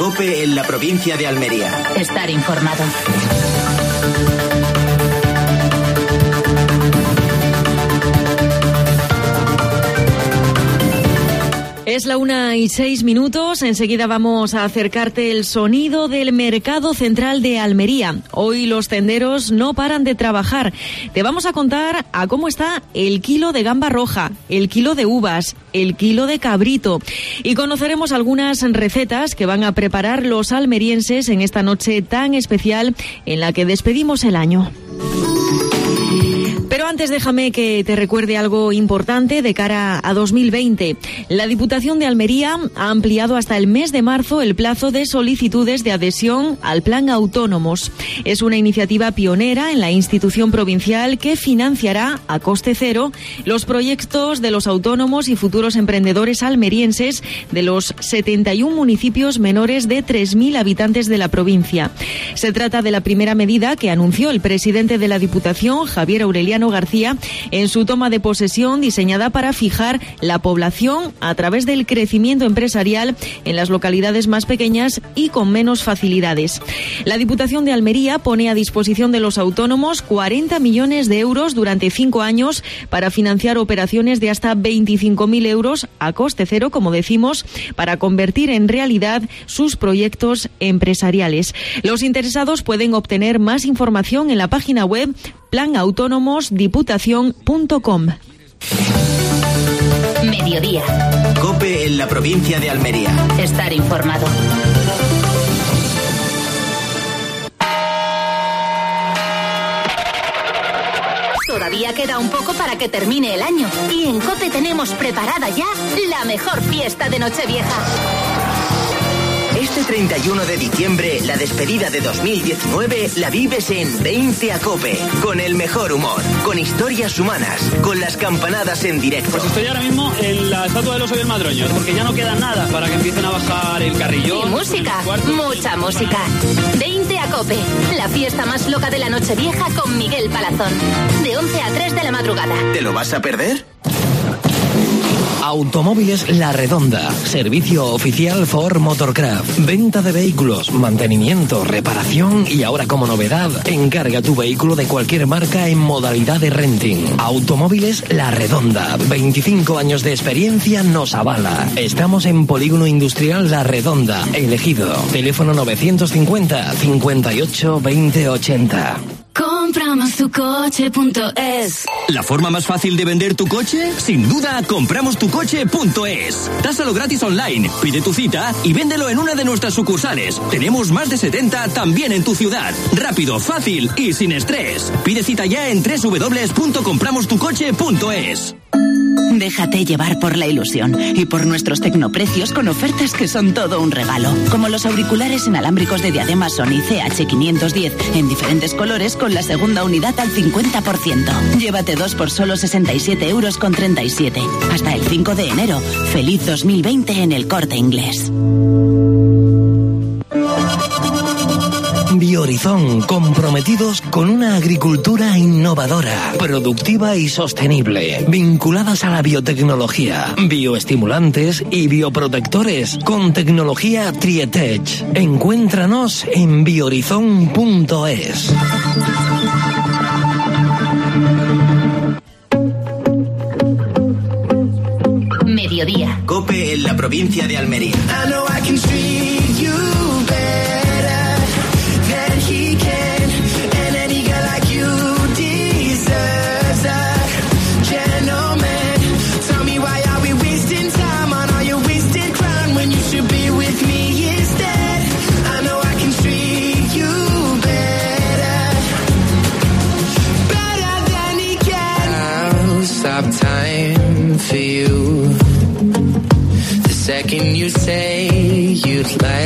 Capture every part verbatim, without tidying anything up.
COPE en la provincia de Almería. Estar informado. Es la una y seis minutos. Enseguida vamos a acercarte el sonido del mercado central de Almería. Hoy los tenderos no paran de trabajar. Te vamos a contar a cómo está el kilo de gamba roja, el kilo de uvas, el kilo de cabrito. Y conoceremos algunas recetas que van a preparar los almerienses en esta noche tan especial en la que despedimos el año. Pero antes déjame que te recuerde algo importante de cara a dos mil veinte. La Diputación de Almería ha ampliado hasta el mes de marzo el plazo de solicitudes de adhesión al Plan Autónomos. Es una iniciativa pionera en la institución provincial que financiará a coste cero los proyectos de los autónomos y futuros emprendedores almerienses de los setenta y un municipios menores de tres mil habitantes de la provincia. Se trata de la primera medida que anunció el presidente de la Diputación, Javier Aureliano García, en su toma de posesión, diseñada para fijar la población a través del crecimiento empresarial en las localidades más pequeñas y con menos facilidades. La Diputación de Almería pone a disposición de los autónomos cuarenta millones de euros durante cinco años para financiar operaciones de hasta veinticinco mil euros a coste cero, como decimos, para convertir en realidad sus proyectos empresariales. Los interesados pueden obtener más información en la página web plan autónomos diputación punto com. Mediodía. COPE en la provincia de Almería. Estar informado. Todavía queda un poco para que termine el año y en COPE tenemos preparada ya la mejor fiesta de Nochevieja. Este treinta y uno de diciembre, la despedida de dos mil diecinueve la vives en veinte a COPE, con el mejor humor, con historias humanas, con las campanadas en directo. Pues estoy ahora mismo en la estatua del oso y el madroño, porque ya no queda nada para que empiecen a bajar el carrillón. Y música, mucha música. veinte a COPE, la fiesta más loca de la Nochevieja con Miguel Palazón, de once a tres de la madrugada. ¿Te lo vas a perder? Automóviles La Redonda, servicio oficial Ford Motorcraft, venta de vehículos, mantenimiento, reparación y ahora como novedad, encarga tu vehículo de cualquier marca en modalidad de renting. Automóviles La Redonda, veinticinco años de experiencia nos avala. Estamos en Polígono Industrial La Redonda, Elegido. Teléfono novecientos cincuenta, cincuenta y ocho, veinte ochenta. Compramos tu coche punto es. ¿La forma más fácil de vender tu coche? Sin duda, compramos tu coche punto es. Tásalo gratis online, pide tu cita y véndelo en una de nuestras sucursales. Tenemos más de setenta también en tu ciudad. Rápido, fácil y sin estrés. Pide cita ya en doble u doble u doble u punto compramos tu coche punto es. Déjate llevar por la ilusión y por nuestros tecnoprecios con ofertas que son todo un regalo, como los auriculares inalámbricos de diadema Sony C H quinientos diez en diferentes colores con la segunda unidad al cincuenta por ciento. Llévate dos por solo sesenta y siete euros con treinta y siete. Hasta el cinco de enero. Feliz dos mil veinte en El Corte Inglés. Biohorizon, comprometidos con una agricultura innovadora, productiva y sostenible, vinculadas a la biotecnología, bioestimulantes y bioprotectores, con tecnología Trietech. Encuéntranos en biohorizon punto es. Mediodía. COPE en la provincia de Almería. Second you say you'd like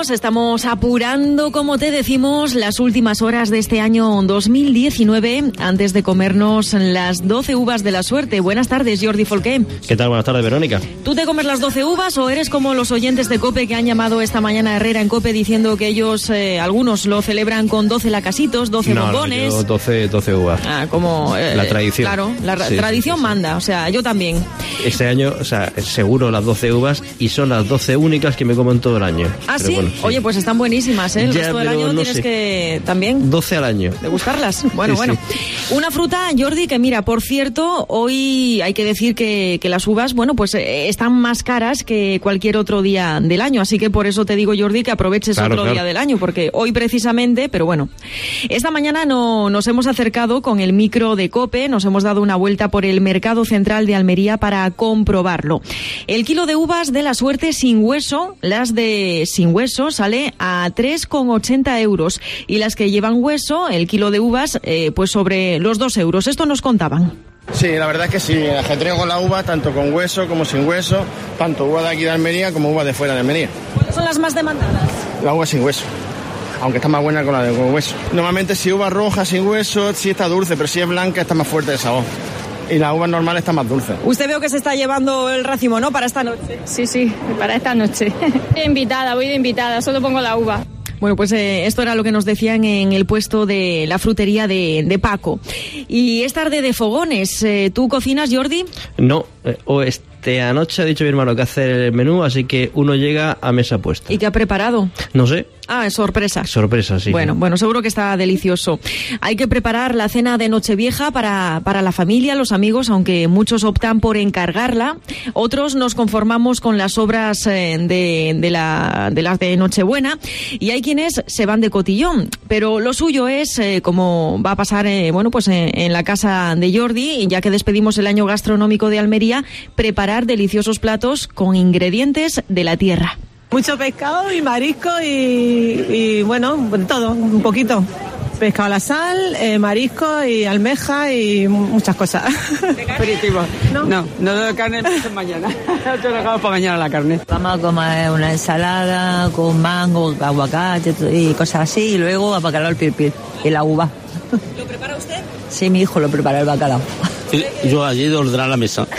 minutos, estamos apurando, como te decimos, las últimas horas de este año dos mil diecinueve antes de comernos las doce uvas de la suerte. Buenas tardes, Jordi Folqué. ¿Qué tal? Buenas tardes, Verónica. ¿Tú te comes las doce uvas o eres como los oyentes de COPE que han llamado esta mañana a Herrera en COPE diciendo que ellos, eh, algunos lo celebran con doce lacasitos, doce no, bombones? No, yo doce, doce uvas. Ah, como... Eh, la tradición. Claro, la sí, tradición sí, sí, manda, sí. o sea, yo también. Este año, o sea, seguro las doce uvas y son las doce únicas que me como en todo el año. Ah, Pero ¿sí? Bueno, sí. Oye, pues están buenísimas, ¿eh? El Ya, resto del pero año no tienes sé. que también... doce al año. ¿Degustarlas? Bueno, Sí, bueno. sí. Una fruta, Jordi, que mira, por cierto, hoy hay que decir que, que las uvas, bueno, pues eh, están más caras que cualquier otro día del año, así que por eso te digo, Jordi, que aproveches Claro, otro claro. día del año, porque hoy precisamente, pero bueno, esta mañana no, nos hemos acercado con el micro de COPE, nos hemos dado una vuelta por el mercado central de Almería para comprobarlo. El kilo de uvas de la suerte sin hueso, las de sin hueso, sale a tres con ochenta euros y las que llevan hueso, el kilo de uvas, eh, pues sobre los dos euros. Esto nos contaban. Sí, la verdad es que sí, ajetreo con la uva, tanto con hueso como sin hueso, tanto uva de aquí de Almería como uva de fuera de Almería. ¿Cuáles son las más demandadas? La uva sin hueso, aunque está más buena con la de con hueso. Normalmente si uva roja sin hueso, sí está dulce, pero si es blanca está más fuerte de sabor. Y la uva normal está más dulce. Usted veo que se está llevando el racimo, ¿no?, para esta noche. Sí, sí, para esta noche. Voy de invitada, voy de invitada, solo pongo la uva. Bueno, pues eh, esto era lo que nos decían en el puesto de la frutería de, de Paco. Y es tarde de fogones. Eh, ¿Tú cocinas, Jordi? No, eh, o este anoche ha dicho mi hermano que hacer el menú, así que uno llega a mesa puesta. ¿Y qué ha preparado? No sé. Ah, es sorpresa. Sorpresa, sí. Bueno, bueno, seguro que está delicioso. Hay que preparar la cena de Nochevieja para, para la familia, los amigos, aunque muchos optan por encargarla. Otros nos conformamos con las obras eh, de, de, la, de las de Nochebuena. Y hay quienes se van de cotillón. Pero lo suyo es, eh, como va a pasar, eh, bueno, pues eh, en la casa de Jordi, ya que despedimos el año gastronómico de Almería, preparar deliciosos platos con ingredientes de la tierra. Mucho pescado y marisco y, y bueno, todo, un poquito. Pescado a la sal, eh, marisco y almeja y muchas cosas. Aperitivo. ¿No? No, no doy carne mañana. Yo lo dejamos para mañana la carne. Vamos a comer una ensalada con mango, aguacate y cosas así, y luego a bacalao el pirpir y la uva. ¿Lo prepara usted? Sí, mi hijo lo prepara el bacalao. Yo allí de ordenar la mesa.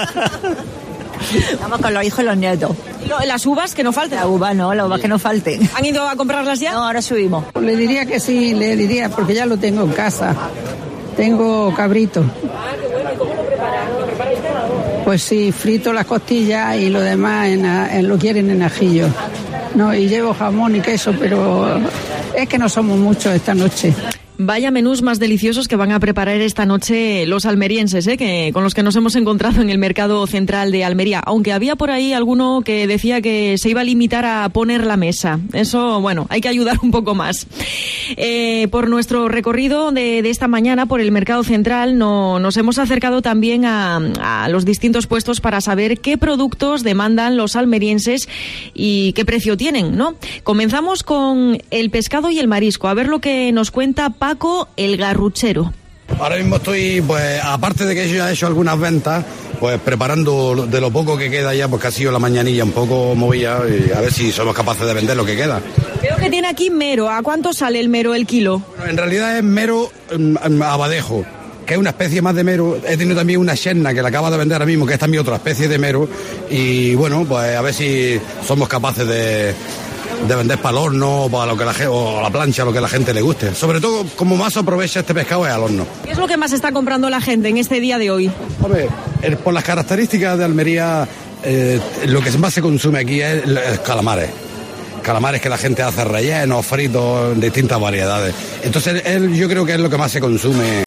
Vamos con los hijos y los nietos. ¿Y las uvas que no falten? La uva no, las uvas que no falten. ¿Han ido a comprarlas ya? No, ahora subimos. Le diría que sí, le diría, porque ya lo tengo en casa. Tengo cabrito. Ah, qué bueno. ¿Y cómo lo prepara? ¿Lo prepara usted? Pues sí, frito las costillas y lo demás en, en, lo quieren en ajillo. No, y llevo jamón y queso, pero es que no somos muchos esta noche. Vaya menús más deliciosos que van a preparar esta noche los almerienses, ¿eh? que, con los que nos hemos encontrado en el mercado central de Almería. Aunque había por ahí alguno que decía que se iba a limitar a poner la mesa. Eso, bueno, hay que ayudar un poco más. Eh, por nuestro recorrido de, de esta mañana por el mercado central no, nos hemos acercado también a, a los distintos puestos para saber qué productos demandan los almerienses y qué precio tienen, ¿no? Comenzamos con el pescado y el marisco. A ver lo que nos cuenta Paco, el garruchero. Ahora mismo estoy, pues, aparte de que yo ya he hecho algunas ventas, pues preparando de lo poco que queda ya, porque ha sido la mañanilla un poco movida, y a ver si somos capaces de vender lo que queda. Veo que tiene aquí mero. ¿A cuánto sale el mero el kilo? Bueno, en realidad es mero um, abadejo, que es una especie más de mero. He tenido también una cherna que la acaba de vender ahora mismo, que es también otra especie de mero, y bueno, pues a ver si somos capaces de... de vender para el horno, para lo que la, o a la plancha, lo que a la gente le guste. Sobre todo, como más aprovecha este pescado es al horno. ¿Qué es lo que más está comprando la gente en este día de hoy? Hombre, el, por las características de Almería, eh, lo que más se consume aquí es, es calamares. Calamares que la gente hace rellenos, fritos, distintas variedades. Entonces, él, yo creo que es lo que más se consume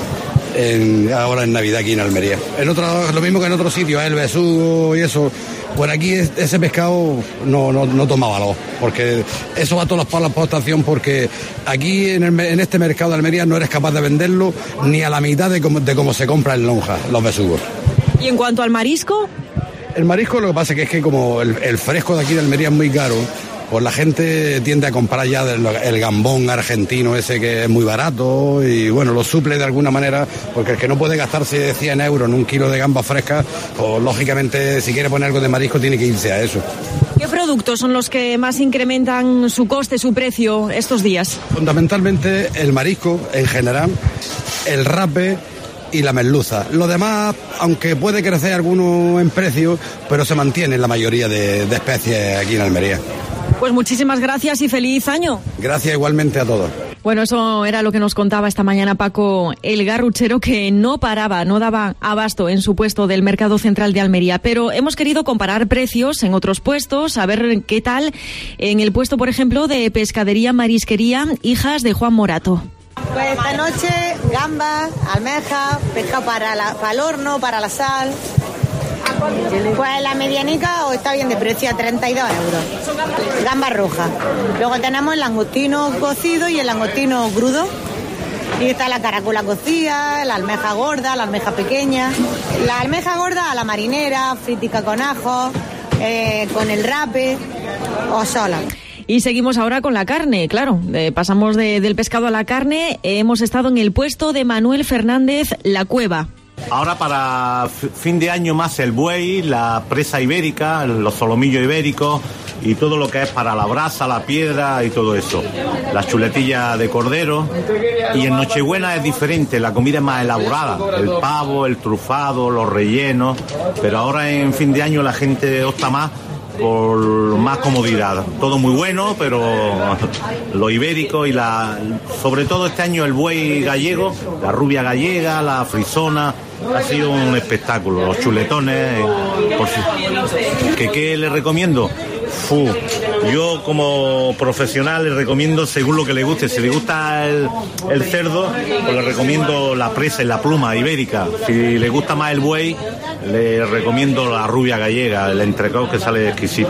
en, ahora en Navidad aquí en Almería. En otro, lo mismo que en otros sitios, el besugo y eso. Por aquí ese pescado no, no, no toma valor, porque eso va a todas las exportación, porque aquí en, el, en este mercado de Almería no eres capaz de venderlo ni a la mitad de cómo, de cómo se compra en lonja, los besugos. ¿Y en cuanto al marisco? El marisco lo que pasa es que es que como el, el fresco de aquí de Almería es muy caro, pues la gente tiende a comprar ya el, el gambón argentino ese que es muy barato y bueno, lo suple de alguna manera, porque el que no puede gastarse cien euros en un kilo de gambas frescas, pues lógicamente si quiere poner algo de marisco tiene que irse a eso. ¿Qué ¿Qué productos son los que más incrementan su coste, su precio estos días? Fundamentalmente el marisco en general, el rape y la merluza. Lo demás, aunque puede crecer alguno en precio, pero se mantiene en la mayoría de, de especies aquí en Almería. Pues muchísimas gracias y feliz año. Gracias igualmente a todos. Bueno, eso era lo que nos contaba esta mañana Paco, el garruchero, que no paraba, no daba abasto en su puesto del Mercado Central de Almería. Pero hemos querido comparar precios en otros puestos, a ver qué tal en el puesto, por ejemplo, de Pescadería Marisquería Hijas de Juan Morato. Pues esta noche gambas, almejas, pescado para, la, para el horno, para la sal. Pues la medianica está bien de precio, a treinta y dos euros. Gamba roja. Luego tenemos el langostino cocido y el langostino crudo. Y está la caracola cocida, la almeja gorda, la almeja pequeña. La almeja gorda a la marinera, fritica con ajo, eh, con el rape o sola. Y seguimos ahora con la carne, claro. Eh, pasamos de, del pescado a la carne. Eh, hemos estado en el puesto de Manuel Fernández La Cueva. Ahora para fin de año más el buey, la presa ibérica, los solomillos ibéricos y todo lo que es para la brasa, la piedra y todo eso. Las chuletillas de cordero. Y en Nochebuena es diferente, la comida es más elaborada. El pavo, el trufado, los rellenos. Pero ahora en fin de año la gente opta más por más comodidad. Todo muy bueno, pero lo ibérico y la, sobre todo este año el buey gallego, la rubia gallega, la frisona, ha sido un espectáculo. Los chuletones, por si, ¿que qué le recomiendo? Fu, yo como profesional le recomiendo según lo que le guste. Si le gusta el, el cerdo, pues le recomiendo la presa y la pluma ibérica. Si le gusta más el buey, le recomiendo la rubia gallega, el entrecot, que sale exquisito.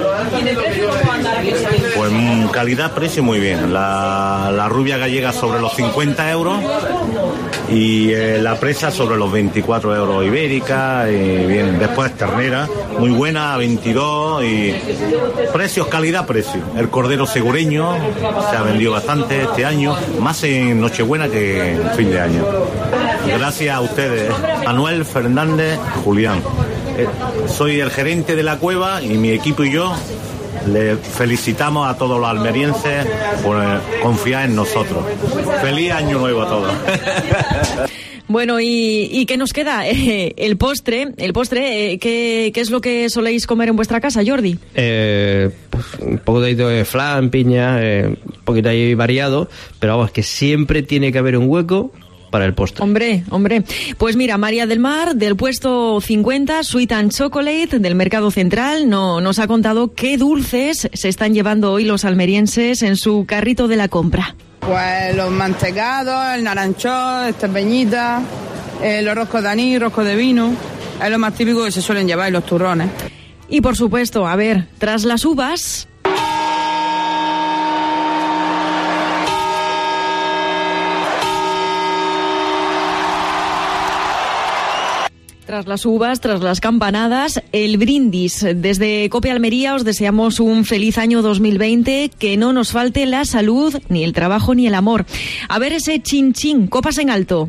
Pues calidad-precio muy bien. La, la rubia gallega sobre los cincuenta euros y eh, la presa sobre los veinticuatro euros ibérica. Y bien, después ternera, muy buena, veintidós. Y precios, calidad-precio. El cordero segureño se ha vendido bastante este año, más en Nochebuena que en fin de año. Gracias a ustedes. Manuel Fernández Julián. Eh, soy el gerente de la cueva y mi equipo y yo le felicitamos a todos los almerienses por eh, confiar en nosotros. Feliz año nuevo a todos. Bueno, ¿y, y qué nos queda? Eh, el postre, el postre, eh, ¿qué, ¿qué es lo que soléis comer en vuestra casa, Jordi? Eh, pues, un poco de flan, piña, eh, un poquito ahí variado, pero vamos, que siempre tiene que haber un hueco para el postre. Hombre, hombre. Pues mira, María del Mar, del puesto cincuenta, Sweet and Chocolate, del Mercado Central, no, nos ha contado qué dulces se están llevando hoy los almerienses en su carrito de la compra. Pues los mantecados, el naranchón, estepeñitas, eh, los roscos de anís, roscos de vino, es lo más típico que se suelen llevar, y los turrones. Y por supuesto, a ver, tras las uvas... Tras las uvas, tras las campanadas, el brindis. Desde COPE Almería os deseamos un feliz año dos mil veinte, que no nos falte la salud, ni el trabajo, ni el amor. A ver ese chin chin, copas en alto.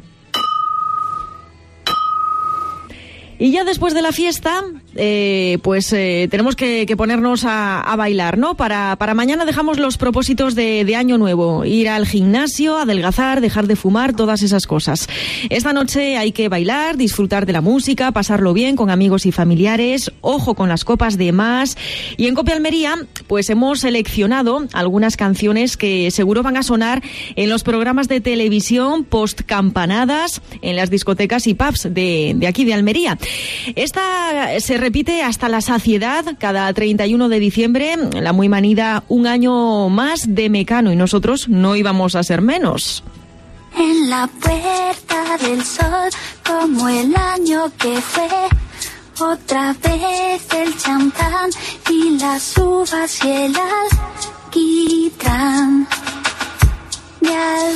Y ya después de la fiesta, eh, pues eh, tenemos que, que ponernos a, a bailar, ¿no? Para, para mañana dejamos los propósitos de, de año nuevo. Ir al gimnasio, adelgazar, dejar de fumar, todas esas cosas. Esta noche hay que bailar, disfrutar de la música, pasarlo bien con amigos y familiares. Ojo con las copas de más. Y en COPE Almería, pues hemos seleccionado algunas canciones que seguro van a sonar en los programas de televisión post campanadas, en las discotecas y pubs de, de aquí de Almería. Esta se repite hasta la saciedad cada treinta y uno de diciembre, la muy manida Un año más de Mecano, y nosotros no íbamos a ser menos. En la puerta del sol, como el año que fue, otra vez el champán y las uvas y el alquitrán de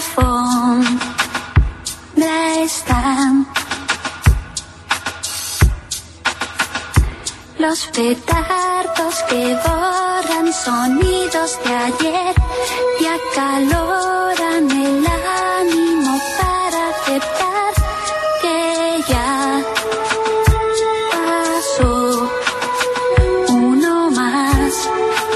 alfombra están. Los petardos que borran sonidos de ayer y acaloran el ánimo para aceptar que ya pasó uno más.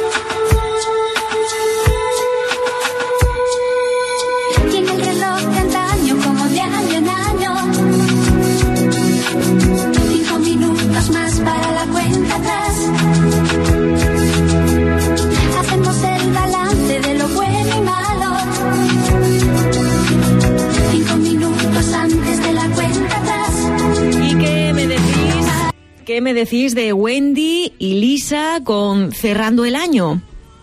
me decís de Wendy y Lisa con Cerrando el Año?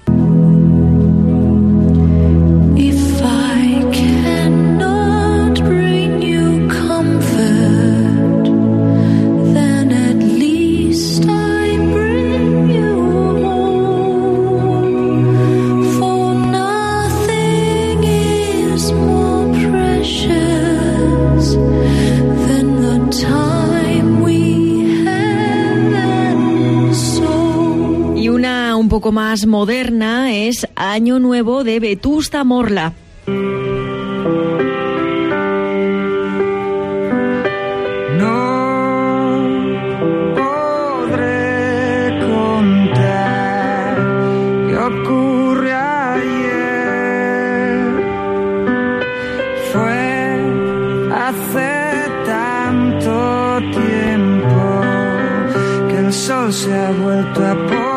Un poco más moderna es Año Nuevo de Vetusta Morla. No podré contar qué ocurre ayer. Fue hace tanto tiempo que el sol se ha vuelto a poner.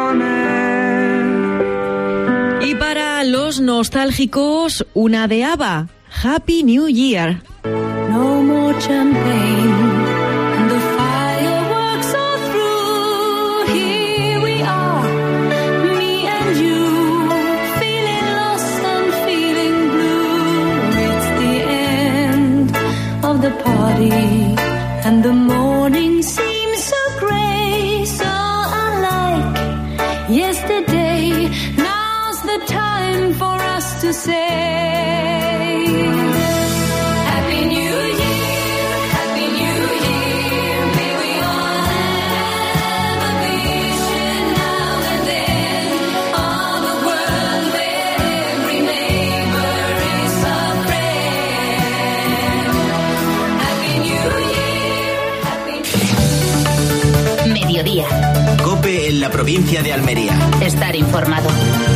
Y para los nostálgicos, una de ABBA, Happy New Year. No more champagne and the fireworks are through. Here we are, me and you, feeling lost and feeling blue. It's the end of the party and the morning seems so grey, so unlike yesterday. Now's the time for us to say Happy New Year, Happy New Year. May we all have a vision now and then of a world where every neighbor is a friend. Happy New Year, Happy Mediodía. COPE en la provincia de Almería. Estar informado.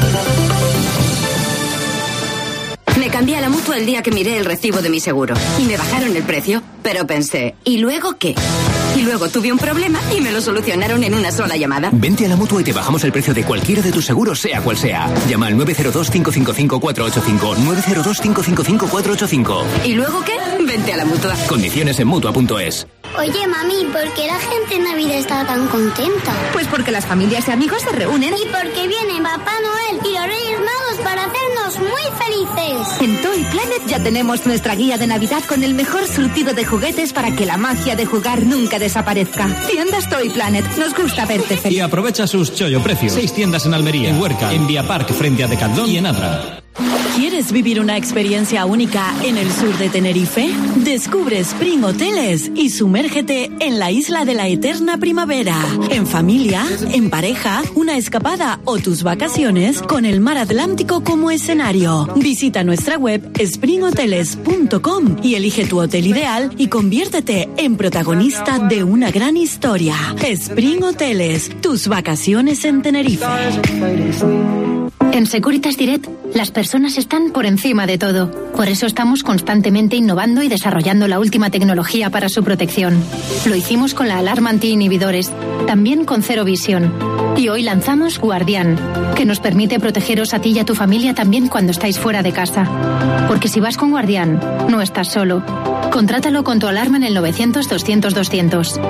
Me cambié a la Mutua el día que miré el recibo de mi seguro y me bajaron el precio, pero pensé, ¿y luego qué? Y luego tuve un problema y me lo solucionaron en una sola llamada. Vente a la Mutua y te bajamos el precio de cualquiera de tus seguros, sea cual sea. Llama al nueve cero dos, cinco cinco cinco, cuatro ocho cinco, nueve cero dos, cinco cinco cinco, cuatro ocho cinco. ¿Y luego qué? Vente a la Mutua. Condiciones en Mutua punto es. Oye, mami, ¿por qué la gente en Navidad está tan contenta? Pues porque las familias y amigos se reúnen. Y porque vienen Papá Noel y los Reyes Magos para hacernos muy felices. En Toy Planet ya tenemos nuestra guía de Navidad con el mejor surtido de juguetes para que la magia de jugar nunca desaparezca. Tiendas Toy Planet, nos gusta verte feliz. Y aprovecha sus chollo precios. Seis tiendas en Almería, en Huerca, en Vía Park frente a Decathlon y en Adra. ¿Quieres vivir una experiencia única en el sur de Tenerife? Descubre Spring Hoteles y sumérgete en la isla de la eterna primavera. En familia, en pareja, una escapada o tus vacaciones con el mar Atlántico como escenario. Visita nuestra web spring hoteles punto com y elige tu hotel ideal y conviértete en protagonista de una gran historia. Spring Hoteles, tus vacaciones en Tenerife. En Securitas Direct, las personas están por encima de todo. Por eso estamos constantemente innovando y desarrollando la última tecnología para su protección. Lo hicimos con la alarma anti-inhibidores, también con Cero Visión. Y hoy lanzamos Guardián, que nos permite protegeros a ti y a tu familia también cuando estáis fuera de casa. Porque si vas con Guardián, no estás solo. Contrátalo con tu alarma en el novecientos, doscientos, doscientos.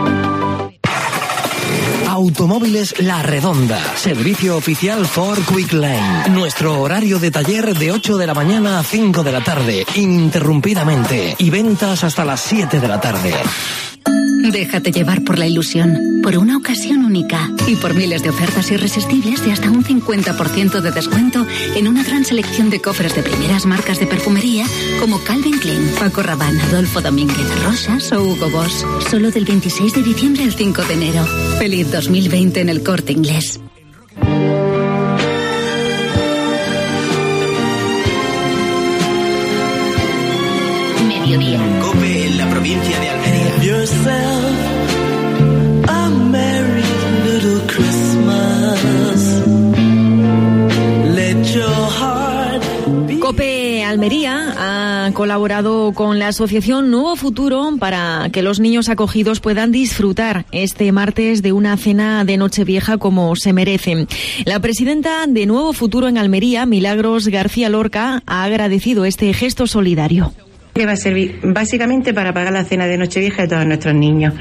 Automóviles La Redonda. Servicio oficial Ford Quick Lane. Nuestro horario de taller de ocho de la mañana a cinco de la tarde, ininterrumpidamente. Y ventas hasta las siete de la tarde. Déjate llevar por la ilusión, por una ocasión única y por miles de ofertas irresistibles de hasta un cincuenta por ciento de descuento en una gran selección de cofres de primeras marcas de perfumería como Calvin Klein, Paco Rabanne, Adolfo Domínguez, Rosas o Hugo Boss. Solo del veintiséis de diciembre al cinco de enero. Feliz dos mil veinte en el Corte Inglés. Mediodía. COPE en la provincia de Almería. Yourself a merry little Christmas. Let your heart be... COPE Almería ha colaborado con la asociación Nuevo Futuro para que los niños acogidos puedan disfrutar este martes de una cena de Nochevieja como se merecen. La presidenta de Nuevo Futuro en Almería, Milagros García Lorca, ha agradecido este gesto solidario. Que va a servir básicamente para pagar la cena de Nochevieja de todos nuestros niños,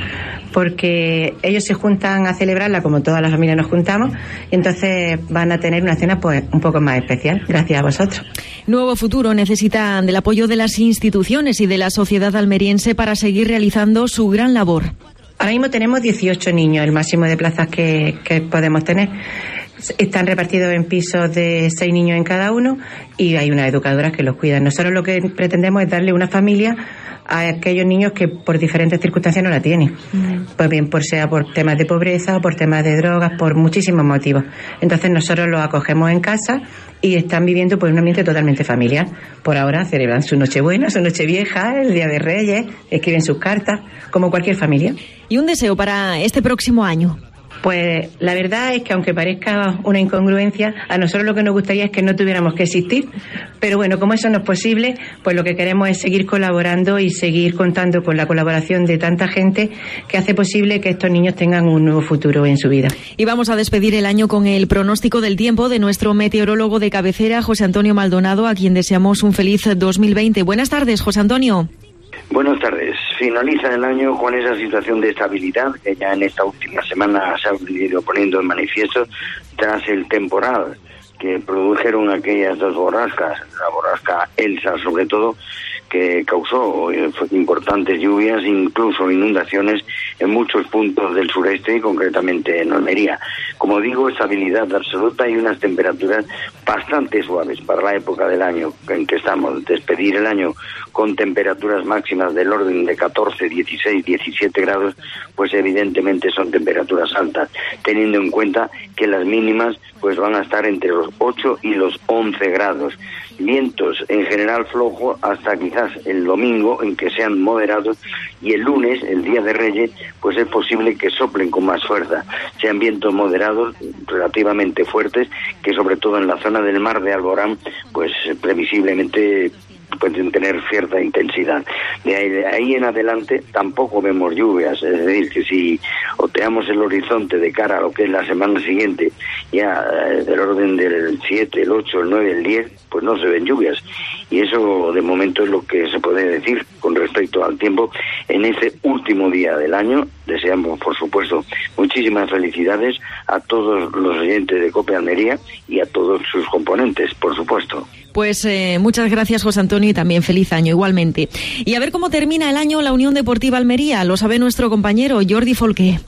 porque ellos se juntan a celebrarla como todas las familias nos juntamos, y entonces van a tener una cena pues un poco más especial, gracias a vosotros. Nuevo Futuro necesita del apoyo de las instituciones y de la sociedad almeriense para seguir realizando su gran labor. Ahora mismo tenemos dieciocho niños, el máximo de plazas que, que podemos tener. Están repartidos en pisos de seis niños en cada uno y hay unas educadoras que los cuidan. Nosotros lo que pretendemos es darle una familia a aquellos niños que por diferentes circunstancias no la tienen. Mm. Pues bien, por sea por temas de pobreza, por temas de drogas, por muchísimos motivos. Entonces nosotros los acogemos en casa y están viviendo pues un ambiente totalmente familiar. Por ahora celebran su Nochebuena, su Nochevieja, el Día de Reyes, escriben sus cartas, como cualquier familia. ¿Y un deseo para este próximo año? Pues la verdad es que aunque parezca una incongruencia, a nosotros lo que nos gustaría es que no tuviéramos que existir, pero bueno, como eso no es posible, pues lo que queremos es seguir colaborando y seguir contando con la colaboración de tanta gente que hace posible que estos niños tengan un nuevo futuro en su vida. Y vamos a despedir el año con el pronóstico del tiempo de nuestro meteorólogo de cabecera, José Antonio Maldonado, a quien deseamos un feliz dos mil veinte. Buenas tardes, José Antonio. Buenas tardes. Finaliza el año con esa situación de estabilidad que ya en esta última semana se ha ido poniendo en manifiesto tras el temporal que produjeron aquellas dos borrascas, la borrasca Elsa sobre todo, que causó importantes lluvias, incluso inundaciones en muchos puntos del sureste y concretamente en Almería. Como digo, estabilidad absoluta y unas temperaturas bastante suaves para la época del año en que estamos. Despedir el año con temperaturas máximas del orden de catorce, dieciséis, diecisiete grados, pues evidentemente son temperaturas altas, teniendo en cuenta que las mínimas pues van a estar entre los ocho y los once grados. Vientos en general flojo hasta quizás el domingo, en que sean moderados, y el lunes, el Día de Reyes, pues es posible que soplen con más fuerza. Sean vientos moderados, relativamente fuertes, que sobre todo en la zona del mar de Alborán, pues previsiblemente pueden tener cierta intensidad. De ahí, de ahí en adelante tampoco vemos lluvias, es decir, que si oteamos el horizonte de cara a lo que es la semana siguiente, ya eh, del orden del siete, el ocho, el nueve, el diez, pues no se ven lluvias. Y eso de momento es lo que se puede decir con respecto al tiempo en ese último día del año. Deseamos, por supuesto, muchísimas felicidades a todos los oyentes de COPE Almería y a todos sus componentes, por supuesto. Pues eh, muchas gracias, José Antonio, y también feliz año igualmente. Y a ver cómo termina el año la Unión Deportiva Almería, lo sabe nuestro compañero Jordi Folqué.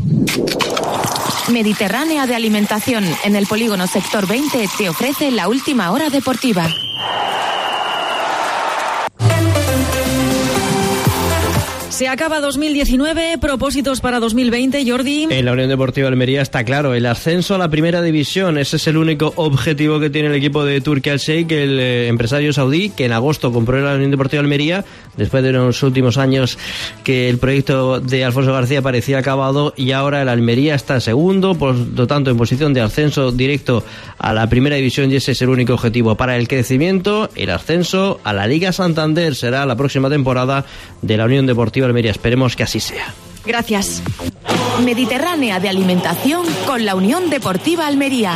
Mediterránea de Alimentación, en el polígono Sector veinte, te ofrece la última hora deportiva. Se acaba dos mil diecinueve, propósitos para dos mil veinte, Jordi. En la Unión Deportiva Almería está claro, el ascenso a la primera división. Ese es el único objetivo que tiene el equipo de Turki Al-Sheikh, el eh, empresario saudí, que en agosto compró la Unión Deportiva Almería, después de unos últimos años que el proyecto de Alfonso García parecía acabado, y ahora el Almería está segundo, por lo tanto en posición de ascenso directo a la primera división, y ese es el único objetivo para el crecimiento. El ascenso a la Liga Santander será la próxima temporada de la Unión Deportiva Almería. Esperemos que así sea. Gracias. Mediterránea de Alimentación con la Unión Deportiva Almería.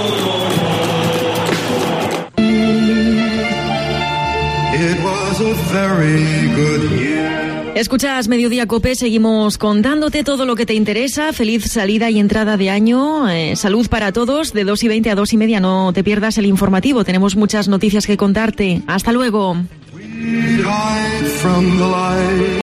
It was a very good year. Escuchas Mediodía Cope, seguimos contándote todo lo que te interesa. Feliz salida y entrada de año, eh, salud para todos, de dos y veinte a dos y media, no te pierdas el informativo, tenemos muchas noticias que contarte. Hasta luego. We hide from the light.